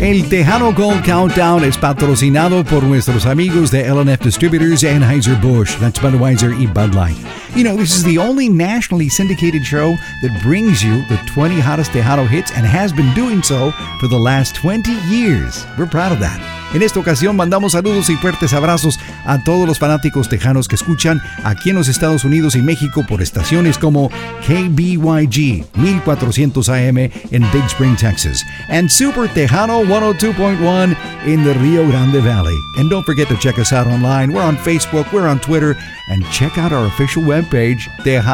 El Tejano Gold Countdown es patrocinado por nuestros amigos de L&F Distributors, Anheuser-Busch, that's Budweiser y Bud Light. You know, this is the only nationally syndicated show that brings you the 20 hottest Tejano hits and has been doing so for the last 20 years. We're proud of that. En esta ocasión mandamos saludos y fuertes abrazos a todos los fanáticos tejanos que escuchan aquí en los Estados Unidos y México por estaciones como KBYG 1400 AM en Big Spring, Texas, and Super Tejano 102.1 in the Rio Grande Valley. And don't forget to check us out online. We're on Facebook, we're on Twitter, and check out our official webpage,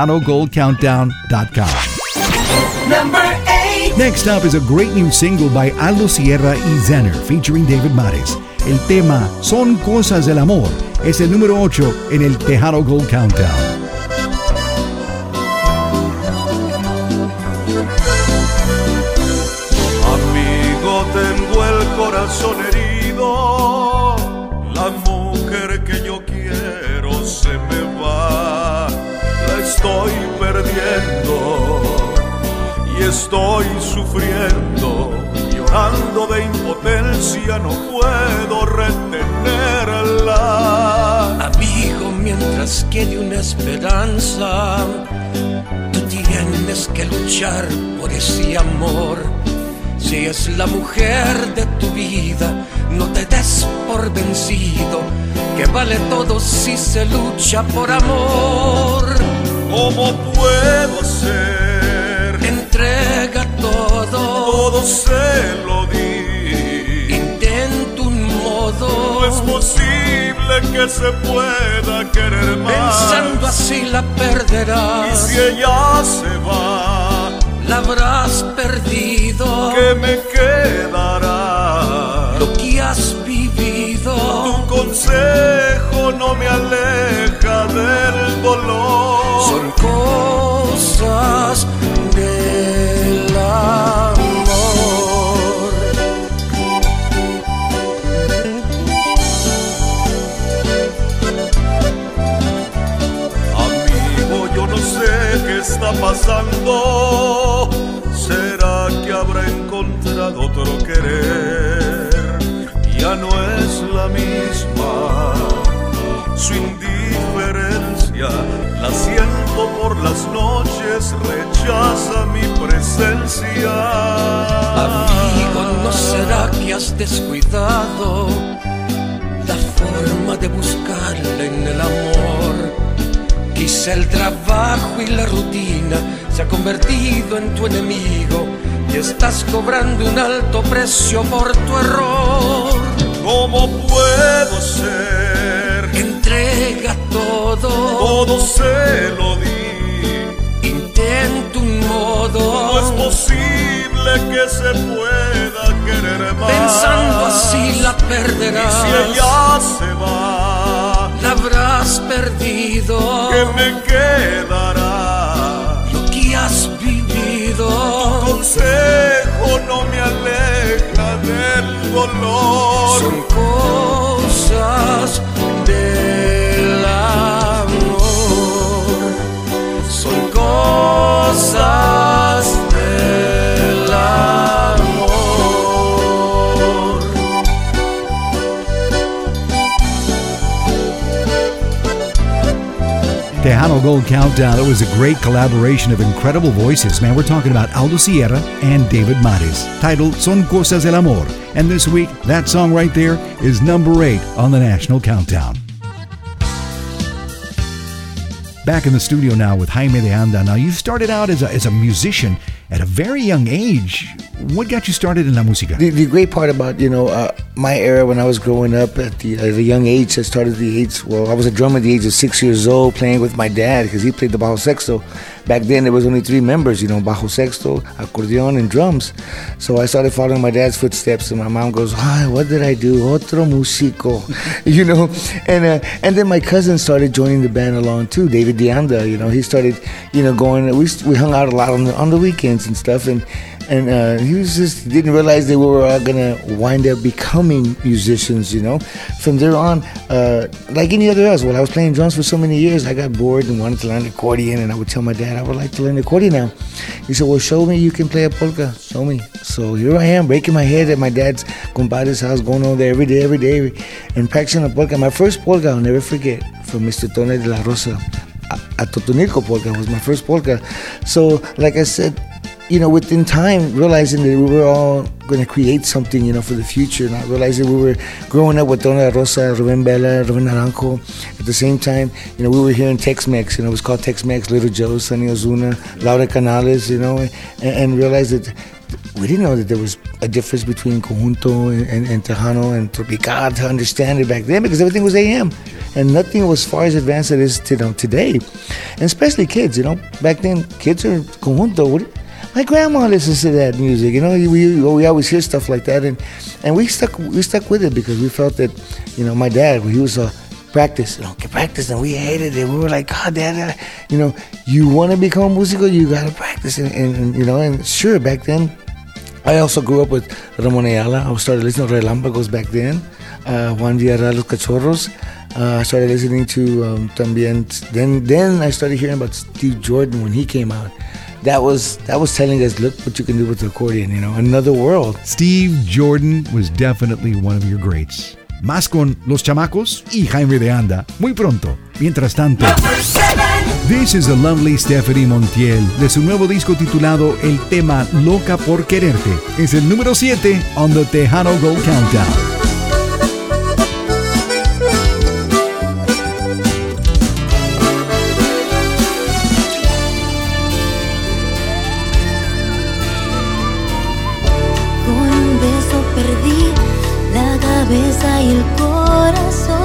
TejanoGoldCountdown.com. Number 8. Next up is a great new single by Aldo Sierra y Zenner featuring David Mares. El tema Son Cosas del Amor es el número 8 en el Tejano Gold Countdown. Amigo, tengo el corazón herido, la mujer que yo quiero se me va, la estoy perdiendo y estoy sufriendo, llorando de impotencia, no puedo retenerla. Amigo, mientras quede una esperanza, tú tienes que luchar por ese amor. Si es la mujer de tu vida, no te des por vencido, que vale todo si se lucha por amor. ¿Cómo puedo ser? Entrega todo se lo di. Intenta un modo. No es posible que se pueda querer más. Pensando así la perderás. Y si ella se va, la habrás perdido. ¿Qué me quedará? Lo que has vivido. Tu consejo no me aleja del dolor. Son cosas del amor. Amigo, yo no sé qué está pasando. ¿Será que habrá encontrado otro querer? Ya no es la misma. Su indiferencia la siento por las noches, rechaza mi presencia. Amigo, ¿no será que has descuidado la forma de buscarla en el amor? Quizá el trabajo y la rutina se ha convertido en tu enemigo y estás cobrando un alto precio por tu error. ¿Cómo puedo ser? Entrega todo se lo di. Intenta un modo. No es posible que se pueda querer más. Pensando así la perderás. Y si ella se va, la habrás perdido. ¿Qué me quedará? Lo que has vivido. Tu consejo no me aleja del dolor. Son cosas del amor. Son cosas del amor. Tejano Gold Countdown, that was a great collaboration of incredible voices. Man, we're talking about Aldo Sierra and David Mares, titled Son Cosas del Amor. And this week, that song right there is number 8 on the National Countdown. Back in the studio now with Jaime de Anda. Now, you started out as a musician at a very young age. What got you started in la música? The great part about, my era when I was growing up at a young age, I was a drummer at the age of 6 years old playing with my dad because he played the bajo sexto. Back then there was only 3 members, bajo sexto, accordion, and drums. So I started following my dad's footsteps, and my mom goes, what did I do? Otro músico, And then my cousin started joining the band along too, David De Anda, he started, going, we hung out a lot on the weekends and stuff, and And he didn't realize that we were all gonna wind up becoming musicians, you know. From there on, like any other else, well, I was playing drums for so many years, I got bored and wanted to learn accordion, and I would tell my dad, I would like to learn accordion now. He said, well, show me you can play a polka, show me. So here I am, breaking my head at my dad's compadre's house, going over there every day, and practicing a polka. My first polka, I'll never forget, from Mr. Tony de la Rosa. A Totonilco polka was my first polka. So, like I said, you know, within time, realizing that we were all going to create something, you know, for the future, not realizing we were growing up with Dona Rosa, Ruben Bella, Ruben Naranjo. At the same time, you know, we were hearing Tex-Mex, you know, it was called Tex-Mex, Little Joe, Sonny Ozuna, Laura Canales, you know, and realized that we didn't know that there was a difference between conjunto and tejano and tropical to understand it back then, because everything was AM. And nothing was as far as advanced as it is today. And especially kids, you know, back then, kids are conjunto. My grandma listens to that music, you know. We always hear stuff like that, and we stuck with it because we felt that, you know, my dad, he was practice, you know, practice, and we hated it. We were like, God, Dad, you know, you want to become musical, you gotta practice, and you know, and sure, back then, I also grew up with Ramon Ayala. I started listening to Relámpagos back then, Juan Villarreal, Los Cachorros. I started listening to también. Then I started hearing about Steve Jordan when he came out. That was telling us, look what you can do with the accordion, you know, another world. Steve Jordan was definitely one of your greats. Más con Los Chamacos y Jaime de Anda muy pronto. Mientras tanto, this is the lovely Stephanie Montiel de su nuevo disco titulado El Tema Loca por Quererte. Es el número 7 on the Tejano Gold Countdown. Y el corazón,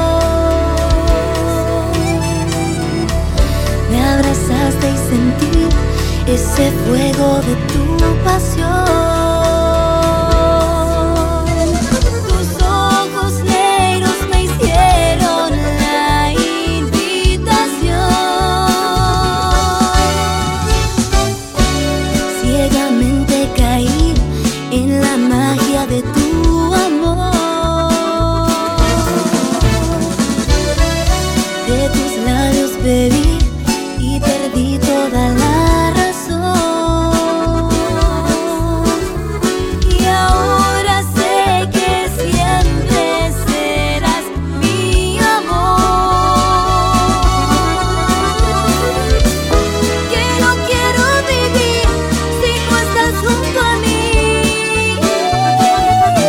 me abrazaste y sentí ese fuego de tu pasión. Tus ojos negros me hicieron la invitación. Ciegamente caí en la magia de tu amor. Bebí y perdí toda la razón. Y ahora sé que siempre serás mi amor. Que no quiero vivir si no estás junto a mí.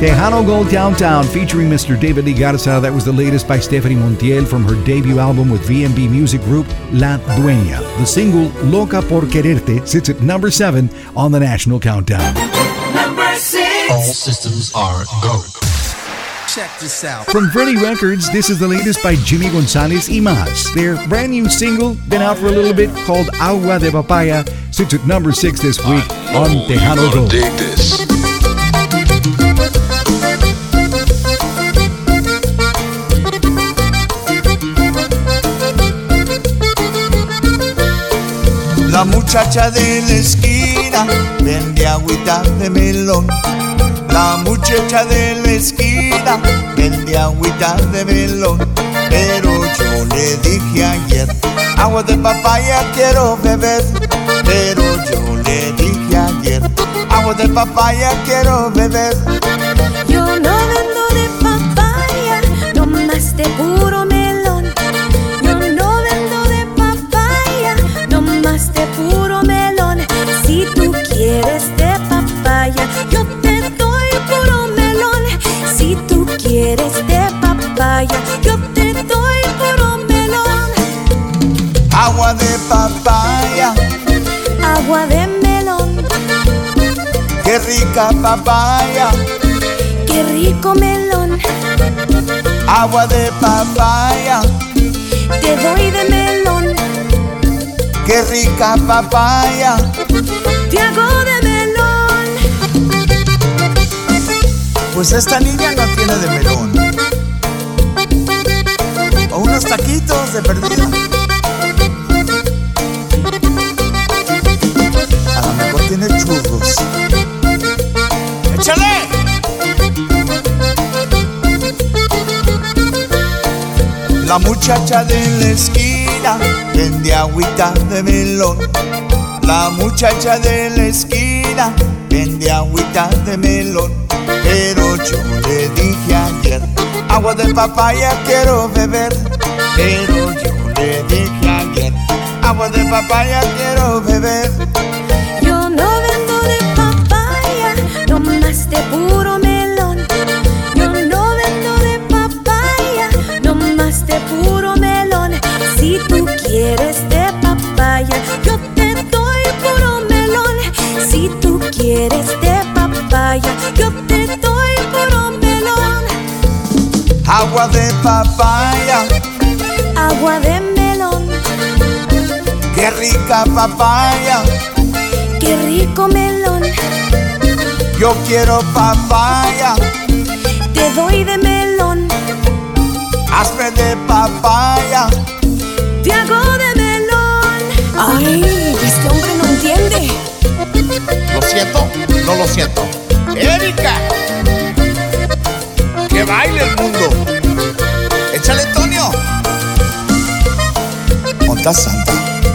Tejano Gold Countdown featuring Mr. David Lee Garza. That was the latest by Stephanie Montiel from her debut album with VMB Music Group, La Dueña. The single Loca por Quererte sits at number 7 on the National Countdown. Number 6. All systems are go. Check this out. From Freddie Records, this is the latest by Jimmy Gonzalez y Más. Their brand new single, been out for a little bit, called Agua de Papaya, sits at number 6 this week on Tejano Gold. Dig this. La muchacha de la esquina vende agüita de melón. La muchacha de la esquina vende agüita de melón. Pero yo le dije ayer, agua de papaya quiero beber. Pero yo le dije ayer, agua de papaya quiero beber. Yo no vendo de papaya, no más de puro melón. Yo no vendo de papaya, no más de puro melón. Si tú quieres de papaya, yo te doy puro melón. Si tú quieres de papaya, yo te doy puro melón. Agua de papaya, agua de melón. qué rica papaya, qué rico melón. agua de papaya, te doy de melón. qué rica papaya, te hago de melón. Pues esta niña no tiene de melón. O unos taquitos de perdida. A lo mejor tiene churros. ¡Échale! La muchacha de la esquina vende agüita de melón. La muchacha de la esquina vende agüita de melón. Pero yo le dije ayer, agua de papaya quiero beber. Pero yo le dije ayer, agua de papaya quiero beber. Yo no vendo de papaya, no más de puro melón. Yo no vendo de papaya, no más de puro melón. Si tú quieres de papaya, yo te doy puro melón. Si tú quieres de papaya, yo te doy puro melón. Agua de papaya, agua de melón. qué rica papaya, qué rico melón. yo quiero papaya, te doy de melón. hazme de papaya, te hago de melón. Ay, este hombre no entiende. ¿Lo siento? No lo siento. ¡Erika! ¡Que baile el mundo! ¡Échale, Tonio! Monta Santa.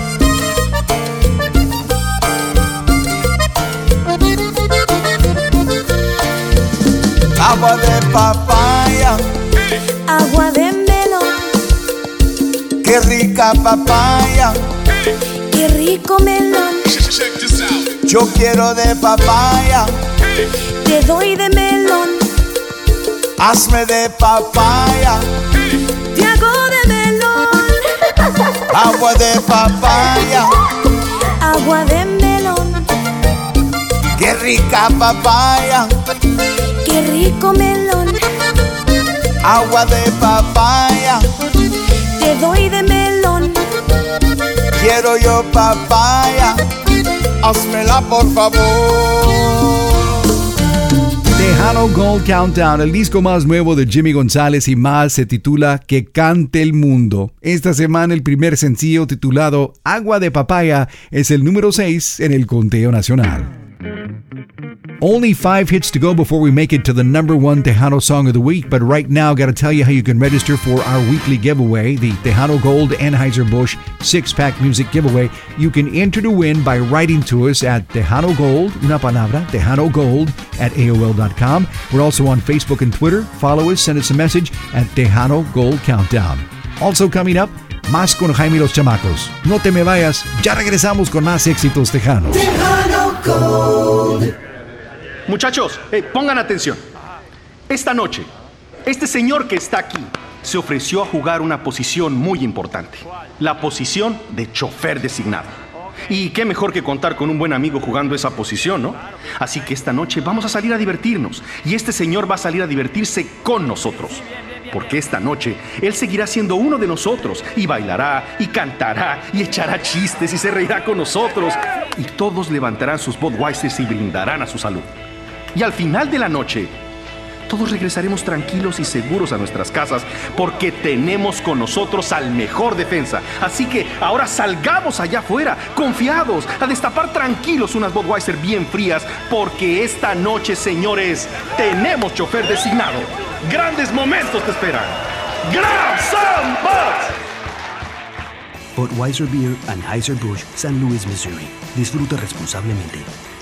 Agua de papaya, agua de melón. qué rica papaya, qué rico melón. yo quiero de papaya, te doy de melón. hazme de papaya, te hago de melón. agua de papaya, agua de melón. qué rica papaya, qué rico melón. agua de papaya, te doy de melón. quiero yo papaya, hazmela por favor. Tejano Gold Countdown, el disco más nuevo de Jimmy González y Más, se titula Que Cante el Mundo. Esta semana el primer sencillo, titulado Agua de Papaya, es el número 6 en el conteo nacional. Only 5 hits to go before we make it to the number 1 Tejano Song of the Week, but right now gotta tell you how you can register for our weekly giveaway, the Tejano Gold Anheuser-Busch 6-pack music giveaway. You can enter to win by writing to us at Tejano Gold, una palabra, Tejano Gold at AOL.com. We're also on Facebook and Twitter. Follow us, send us a message at Tejano Gold Countdown. Also coming up, más con Jaime y los Chamacos. No te me vayas, ya regresamos con más éxitos tejanos. Tejano Gold. Muchachos, pongan atención. Esta noche, este señor que está aquí se ofreció a jugar una posición muy importante, la posición de chofer designado. Y qué mejor que contar con un buen amigo jugando esa posición, ¿no? Así que esta noche vamos a salir a divertirnos y este señor va a salir a divertirse con nosotros. Porque esta noche él seguirá siendo uno de nosotros y bailará y cantará y echará chistes y se reirá con nosotros. Y todos levantarán sus Budweisers y brindarán a su salud. Y al final de la noche, todos regresaremos tranquilos y seguros a nuestras casas porque tenemos con nosotros al mejor defensa. Así que ahora salgamos allá afuera, confiados, a destapar tranquilos unas Budweiser bien frías porque esta noche, señores, tenemos chofer designado. ¡Grandes momentos te esperan! ¡Grab some Buds! Budweiser Beer, Anheuser-Busch, San Luis, Missouri. Disfruta responsablemente.